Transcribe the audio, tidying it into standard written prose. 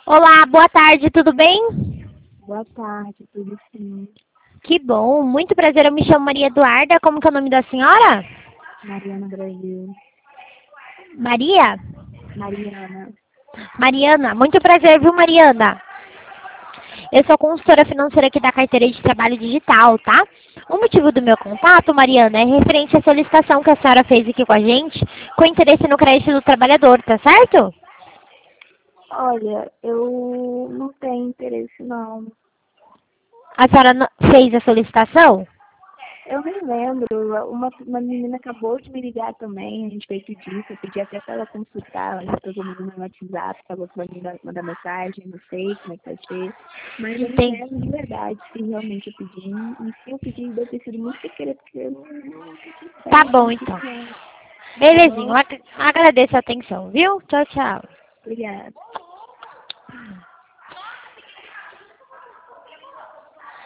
Olá, boa tarde, tudo bem? Boa tarde, tudo sim. Que bom, muito prazer, eu me chamo Maria Eduarda, como que é o nome da senhora? Mariana Brasil. Maria? Mariana. Mariana, muito prazer, viu, Mariana? Eu sou consultora financeira aqui da carteira de trabalho digital, tá? O motivo do meu contato, Mariana, é referente à solicitação que a senhora fez aqui com a gente, com interesse no crédito do trabalhador, tá certo? Olha, eu não tenho interesse não. A senhora fez a solicitação? Eu nem lembro. Uma menina acabou de me ligar também a respeito disso. Eu pedi até para ela consultar. Ela já pegou o menino no WhatsApp, falou que vai me mandar mensagem, não sei como é que vai ser. Mas eu não Entendi. lembro de verdade se realmente eu pedi. E se eu pedi, deve ter sido muito sem querer, porque eu não senti Tá certo, bom, não fiz então. não. Tá Belezinho, bom? agradeço a atenção, viu? Tchau, tchau. Obrigada.